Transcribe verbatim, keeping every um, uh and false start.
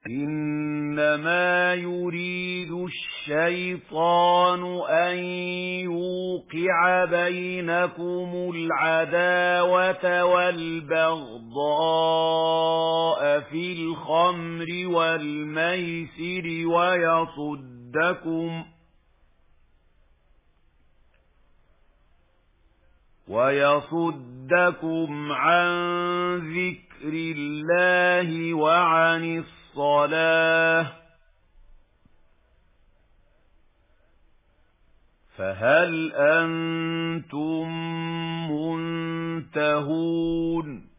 إنما يريد الشيطان أن يوقع بينكم العداوة والبغضاء في الخمر والميسر ويصدكم ويصدكم عن ذكر الله وعن الصلاة فهل أنتم منتهون